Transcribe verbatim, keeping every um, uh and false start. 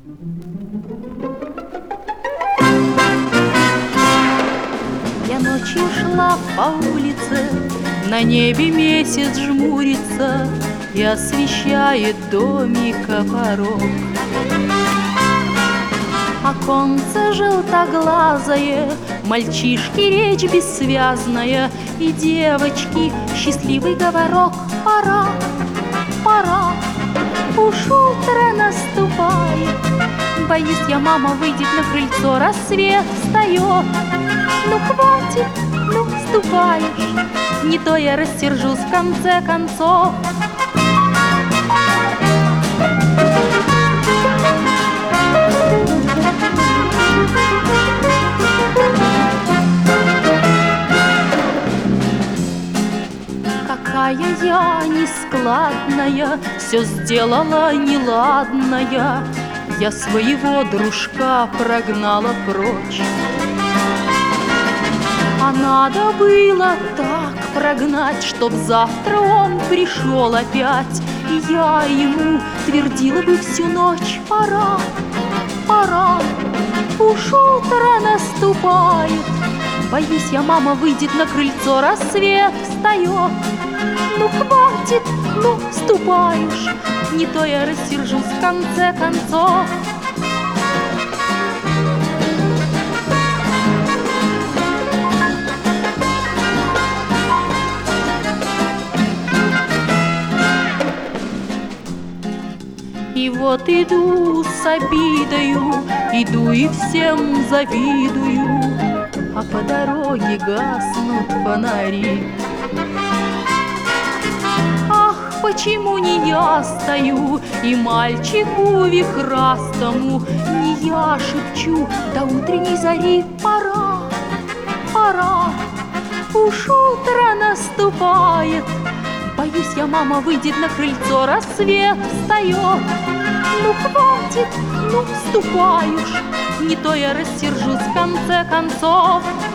Я ночью шла по улице, на небе месяц жмурится и освещает домика порог. Оконце желтоглазое, мальчишки речь бессвязная, и девочки счастливый говорок. Пора, пора, уж утро наступает. Боюсь я, мама выйдет на крыльцо, рассвет встает. Ну хватит, ну ступаешь, не то я рассержусь в конце концов. Какая я нескладная, все сделала неладная, я своего дружка прогнала прочь. А надо было так прогнать, чтоб завтра он пришел опять, и я ему твердила бы всю ночь: пора, пора, уж утро наступает. Боюсь я, мама выйдет на крыльцо, рассвет встает. Ну хватит, ну ступаешь, не то я рассержусь в конце концов. И вот иду с обидою, иду и всем завидую, а по дороге гаснут фонари. Ах, почему не я стою и мальчику вихрастому не я шепчу до утренней зари: пора, пора, уж утро наступает. Боюсь я, мама выйдет на крыльцо, рассвет встает. Ну хватит, ну ступай уж, не то я рассержусь в конце концов.